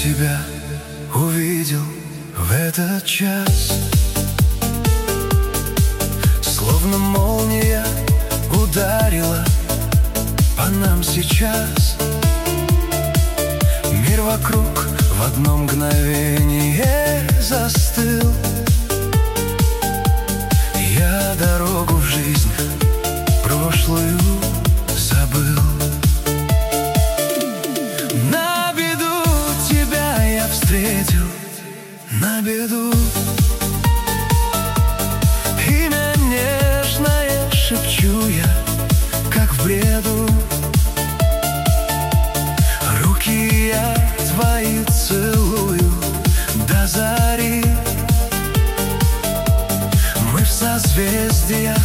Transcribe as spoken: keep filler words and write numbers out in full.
тебя увидел в этот час, словно молния ударила по нам сейчас. Мир вокруг в одно мгновение застыл. Я дорогу в жизнь прошлую забыл. На беду тебя я встретил, на беду. Имя нежное шепчу я, как в бреду. Руки я твои целую до зари. Мы в созвездиях.